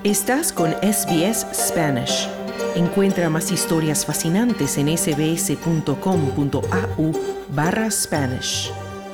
Estás con SBS Spanish. Encuentra más historias fascinantes en sbs.com.au/Spanish.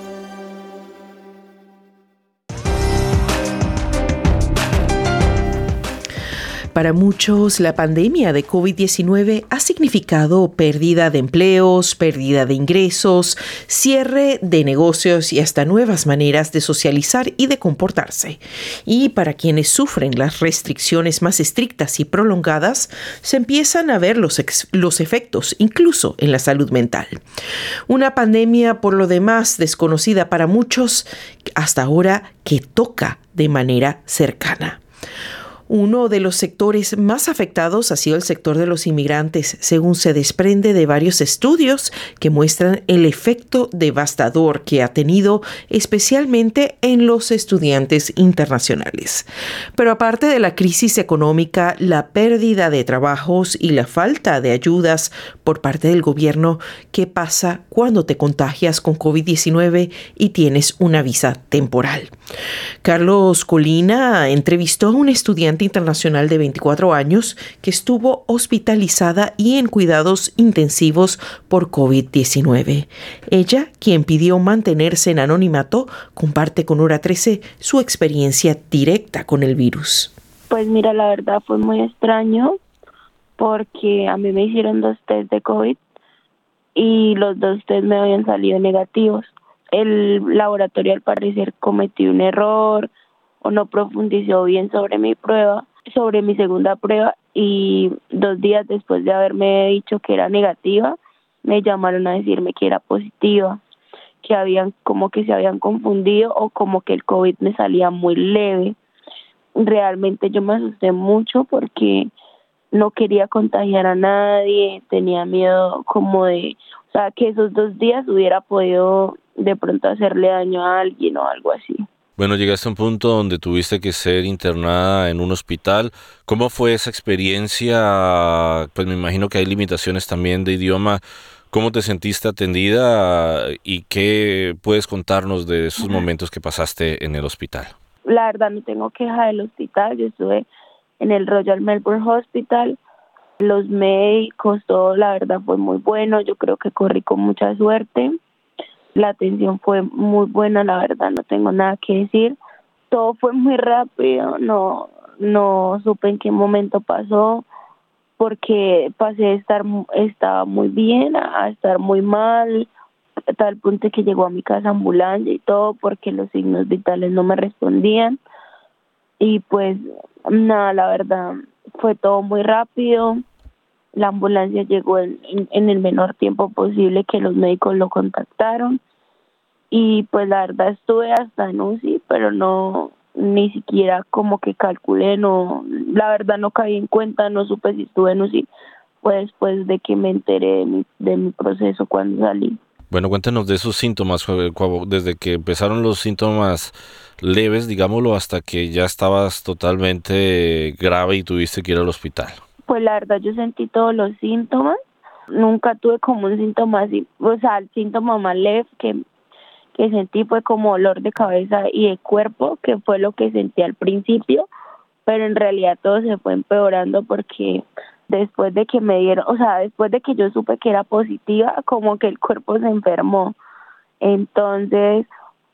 Para muchos, la pandemia de COVID-19 ha significado pérdida de empleos, pérdida de ingresos, cierre de negocios y hasta nuevas maneras de socializar y de comportarse. Y para quienes sufren las restricciones más estrictas y prolongadas, se empiezan a ver los efectos, incluso en la salud mental. Una pandemia, por lo demás, desconocida para muchos, hasta ahora que toca de manera cercana. Uno de los sectores más afectados ha sido el sector de los inmigrantes, según se desprende de varios estudios que muestran el efecto devastador que ha tenido especialmente en los estudiantes internacionales. Pero aparte de la crisis económica, la pérdida de trabajos y la falta de ayudas por parte del gobierno, ¿qué pasa cuando te contagias con COVID-19 y tienes una visa temporal? Carlos Colina entrevistó a un estudiante internacional de 24 años que estuvo hospitalizada y en cuidados intensivos por COVID-19. Ella, quien pidió mantenerse en anonimato, comparte con Hora 13 su experiencia directa con el virus. Pues mira, la verdad fue muy extraño porque a mí me hicieron 2 test de COVID y los 2 test me habían salido negativos. El laboratorio al parecer cometió un error o no profundizó bien sobre mi segunda prueba, y 2 días después de haberme dicho que era negativa, me llamaron a decirme que era positiva, que se habían confundido o como que el COVID me salía muy leve. Realmente yo me asusté mucho porque no quería contagiar a nadie, tenía miedo que esos 2 días hubiera podido de pronto hacerle daño a alguien o algo así. Bueno, llegaste a un punto donde tuviste que ser internada en un hospital. ¿Cómo fue esa experiencia? Pues me imagino que hay limitaciones también de idioma. ¿Cómo te sentiste atendida y qué puedes contarnos de esos momentos que pasaste en el hospital? La verdad no tengo queja del hospital. Yo estuve en el Royal Melbourne Hospital. Los médicos, todo la verdad fue muy bueno. Yo creo que corrí con mucha suerte. La atención fue muy buena, la verdad, no tengo nada que decir. Todo fue muy rápido, no supe en qué momento pasó, porque pasé de estaba muy bien a estar muy mal, a tal punto que llegó a mi casa ambulancia y todo, porque los signos vitales no me respondían. Y pues nada, la verdad, fue todo muy rápido. La ambulancia llegó en el menor tiempo posible que los médicos lo contactaron, y pues la verdad estuve hasta en UCI, pero ni siquiera como que calculé, la verdad no caí en cuenta, no supe si estuve en UCI, fue después de que me enteré de mi proceso cuando salí. Bueno, cuéntanos de esos síntomas, desde que empezaron los síntomas leves, digámoslo, hasta que ya estabas totalmente grave y tuviste que ir al hospital. Pues la verdad yo sentí todos los síntomas, nunca tuve como un síntoma así, o sea, el síntoma más leve que sentí fue como dolor de cabeza y de cuerpo, que fue lo que sentí al principio, pero en realidad todo se fue empeorando porque después de que después de que yo supe que era positiva, como que el cuerpo se enfermó. Entonces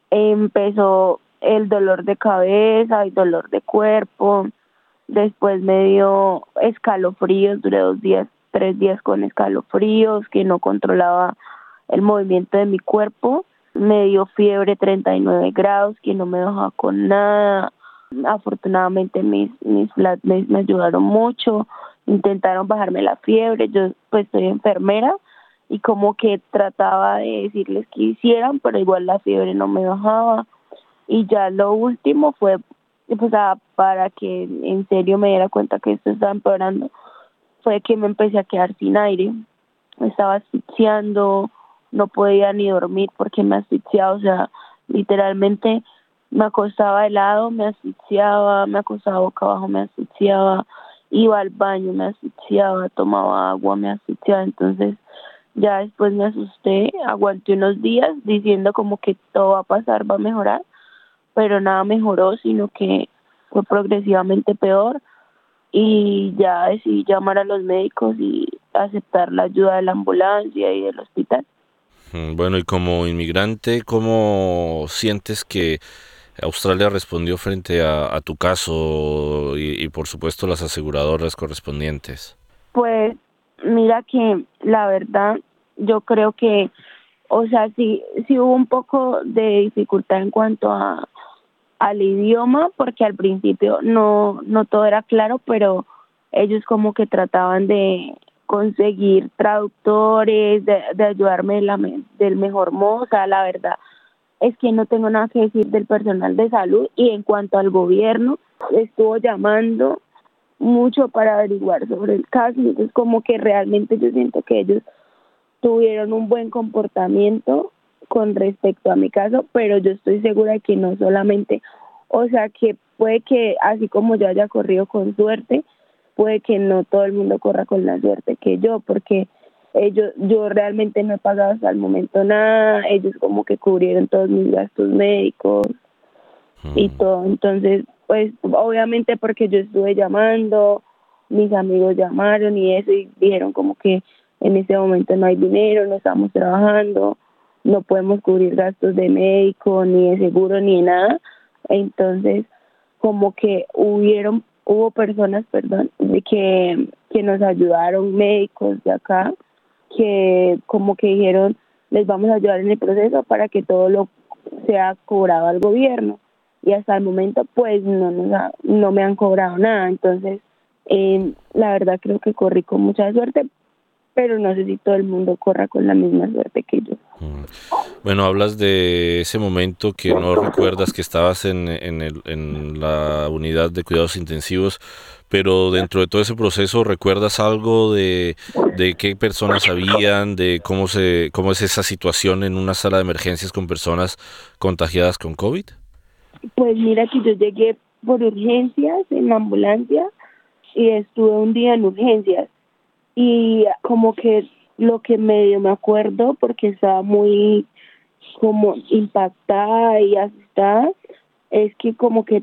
empezó el dolor de cabeza y dolor de cuerpo. Después me dio escalofríos, duré 3 días con escalofríos, que no controlaba el movimiento de mi cuerpo. Me dio fiebre 39 grados, que no me dejaba con nada. Afortunadamente mis flatmates me ayudaron mucho, intentaron bajarme la fiebre. Yo pues soy enfermera y como que trataba de decirles que hicieran, pero igual la fiebre no me bajaba. Y ya lo último fue, para que en serio me diera cuenta que esto estaba empeorando, fue que me empecé a quedar sin aire. Me estaba asfixiando, no podía ni dormir porque me asfixiaba, literalmente me acostaba de lado, me asfixiaba, me acostaba boca abajo, me asfixiaba, iba al baño, me asfixiaba, tomaba agua, me asfixiaba. Entonces ya después me asusté, aguanté unos días diciendo como que todo va a pasar, va a mejorar, pero nada mejoró, sino que fue progresivamente peor. y ya decidí llamar a los médicos y aceptar la ayuda de la ambulancia y del hospital. Bueno, y como inmigrante, ¿cómo sientes que Australia respondió frente a tu caso y por supuesto las aseguradoras correspondientes? Pues mira que la verdad yo creo que, o sea, sí hubo un poco de dificultad en cuanto al idioma, porque al principio no todo era claro, pero ellos como que trataban de conseguir traductores, de ayudarme del mejor modo. O sea, la verdad es que no tengo nada que decir del personal de salud. Y en cuanto al gobierno, estuvo llamando mucho para averiguar sobre el caso. Entonces como que realmente yo siento que ellos tuvieron un buen comportamiento con respecto a mi caso, pero yo estoy segura de que no solamente, o sea, que puede que así como yo haya corrido con suerte, puede que no todo el mundo corra con la suerte que yo, porque yo realmente no he pagado hasta el momento nada. Ellos como que cubrieron todos mis gastos médicos y todo. Entonces, pues obviamente porque yo estuve llamando, mis amigos llamaron y eso, y dijeron como que en ese momento no hay dinero, no estamos trabajando, no podemos cubrir gastos de médico, ni de seguro, ni de nada. Entonces, como que hubo personas, perdón, de que nos ayudaron, médicos de acá, que como que dijeron, les vamos a ayudar en el proceso para que todo lo sea cobrado al gobierno. Y hasta el momento pues no me han cobrado nada. Entonces la verdad creo que corrí con mucha suerte, pero no sé si todo el mundo corra con la misma suerte que yo. Bueno, hablas de ese momento que no recuerdas que estabas en la unidad de cuidados intensivos, pero dentro de todo ese proceso, ¿recuerdas algo de qué personas habían, de cómo es esa situación en una sala de emergencias con personas contagiadas con COVID? Pues mira que yo llegué por urgencias en la ambulancia y estuve un día en urgencias, y como que lo que medio me acuerdo, porque estaba muy como impactada y asustada, es que como que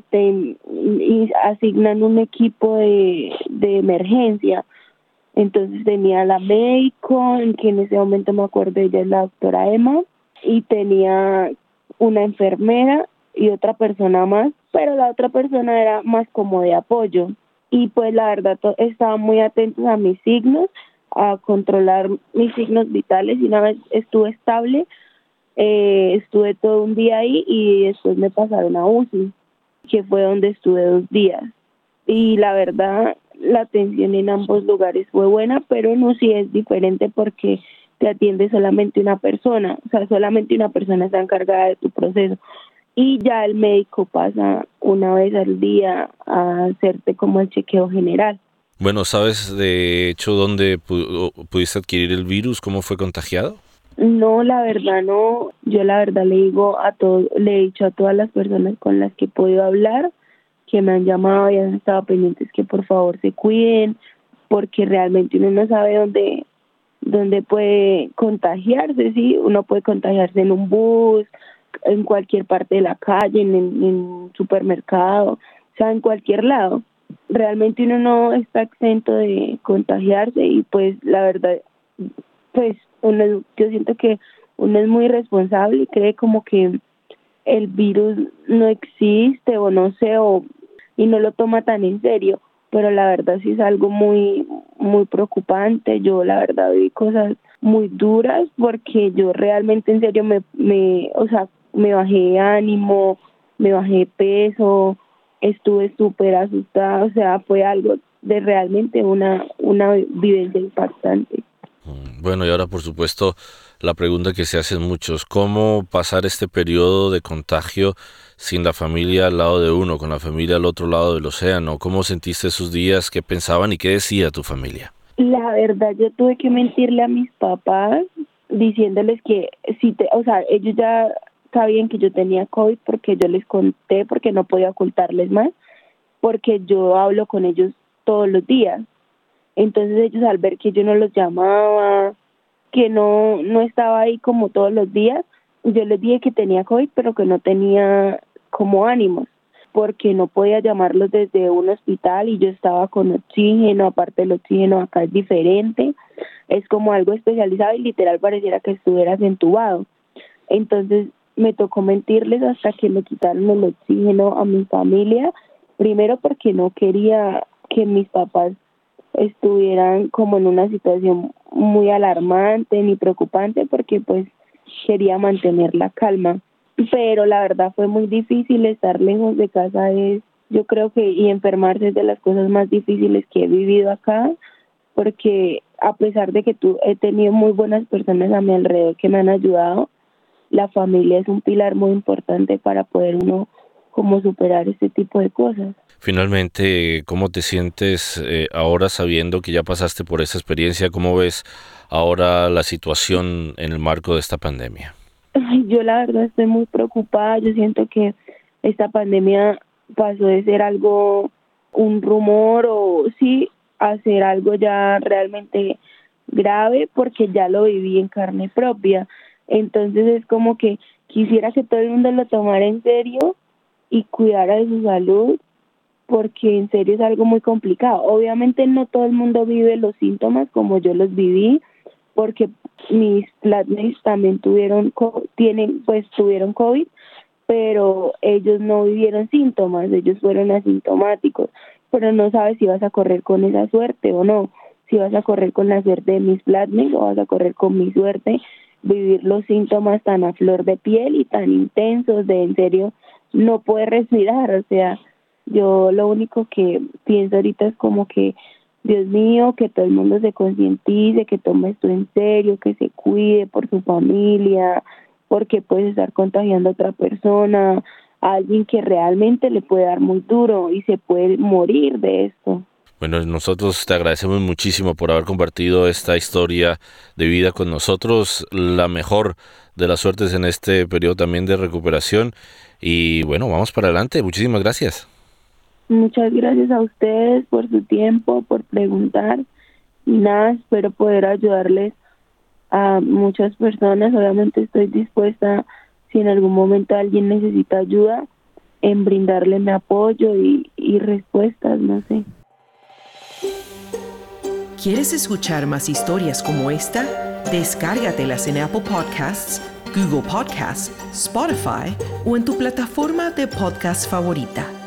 y asignan un equipo de emergencia. Entonces tenía la médico, en que en ese momento me acuerdo, ella es la doctora Emma, y tenía una enfermera y otra persona más, pero la otra persona era más como de apoyo. Y pues la verdad estaban muy atentos a mis signos, a controlar mis signos vitales, y una vez estuve estable, estuve todo un día ahí y después me pasaron a UCI, que fue donde estuve 2 días. Y la verdad, la atención en ambos lugares fue buena, pero en UCI es diferente porque te atiende solamente una persona, o sea, solamente una persona está encargada de tu proceso. Y ya el médico pasa una vez al día a hacerte como el chequeo general. Bueno, ¿sabes de hecho dónde pudiste adquirir el virus? ¿Cómo fue contagiado? No, la verdad no. Yo la verdad le he dicho a todas las personas con las que he podido hablar, que me han llamado y han estado pendientes, que por favor se cuiden, porque realmente uno no sabe dónde puede contagiarse. Sí, uno puede contagiarse en un bus, en cualquier parte de la calle, en un supermercado, o sea, en cualquier lado. Realmente uno no está exento de contagiarse, y pues la verdad, pues yo siento que uno es muy responsable y cree como que el virus no existe, o no sé, y no lo toma tan en serio, pero la verdad sí es algo muy muy preocupante. Yo la verdad vi cosas muy duras, porque yo realmente en serio o sea, me bajé de ánimo, me bajé de peso, estuve súper asustada. O sea, fue algo de realmente una vivencia impactante. Bueno, y ahora por supuesto la pregunta que se hacen muchos, ¿cómo pasar este periodo de contagio sin la familia al lado de uno, con la familia al otro lado del océano? ¿Cómo sentiste esos días? ¿Qué pensaban y qué decía tu familia? La verdad, yo tuve que mentirle a mis papás diciéndoles que o sea, ellos ya sabían que yo tenía COVID, porque yo les conté, porque no podía ocultarles más, porque yo hablo con ellos todos los días. Entonces ellos, al ver que yo no los llamaba, que no estaba ahí como todos los días, yo les dije que tenía COVID, pero que no tenía como ánimos. porque no podía llamarlos desde un hospital y yo estaba con oxígeno. Aparte el oxígeno acá es diferente, es como algo especializado y literal pareciera que estuvieras entubado. Entonces me tocó mentirles hasta que me quitaron el oxígeno a mi familia, primero porque no quería que mis papás estuvieran como en una situación muy alarmante ni preocupante, porque pues quería mantener la calma. Pero la verdad fue muy difícil. Estar lejos de casa yo creo que, y enfermarse es de las cosas más difíciles que he vivido acá, porque a pesar de que he tenido muy buenas personas a mi alrededor que me han ayudado, la familia es un pilar muy importante para poder uno como superar este tipo de cosas. Finalmente, ¿cómo te sientes ahora sabiendo que ya pasaste por esa experiencia? ¿Cómo ves ahora la situación en el marco de esta pandemia? Yo la verdad estoy muy preocupada. Yo siento que esta pandemia pasó de ser un rumor o sí, a ser algo ya realmente grave, porque ya lo viví en carne propia. Entonces es como que quisiera que todo el mundo lo tomara en serio y cuidara de su salud, porque en serio es algo muy complicado. Obviamente no todo el mundo vive los síntomas como yo los viví, porque mis flatmates también tuvieron COVID, pero ellos no vivieron síntomas, ellos fueron asintomáticos. Pero no sabes si vas a correr con esa suerte o no, si vas a correr con la suerte de mis flatmates o vas a correr con mi suerte, vivir los síntomas tan a flor de piel y tan intensos de en serio no poder respirar. O sea, yo lo único que pienso ahorita es como que, Dios mío, que todo el mundo se concientice, que tome esto en serio, que se cuide por su familia, porque puedes estar contagiando a otra persona, a alguien que realmente le puede dar muy duro y se puede morir de esto. Bueno, nosotros te agradecemos muchísimo por haber compartido esta historia de vida con nosotros. La mejor de las suertes en este periodo también de recuperación. Y bueno, vamos para adelante. Muchísimas gracias. Muchas gracias a ustedes por su tiempo, por preguntar. Y nada, espero poder ayudarles a muchas personas. Obviamente estoy dispuesta, si en algún momento alguien necesita ayuda, en brindarle mi apoyo y respuestas, no sé. ¿Quieres escuchar más historias como esta? Descárgatelas en Apple Podcasts, Google Podcasts, Spotify o en tu plataforma de podcast favorita.